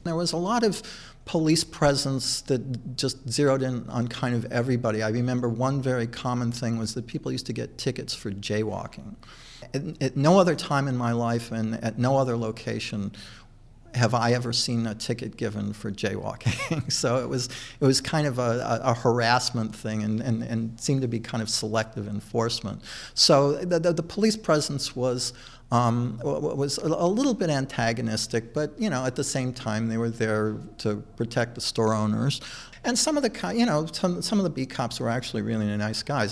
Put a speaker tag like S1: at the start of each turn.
S1: There was a lot of police presence that just zeroed in on kind of everybody. I remember one very common thing was that people used to get tickets for jaywalking. At no other time in my life and at no other location have I ever seen a ticket given for jaywalking. So it was kind of a harassment thing and seemed to be kind of selective enforcement. So the police presence was a little bit antagonistic, but at the same time they were there to protect the store owners. And some of the some of the beat cops were actually really nice guys.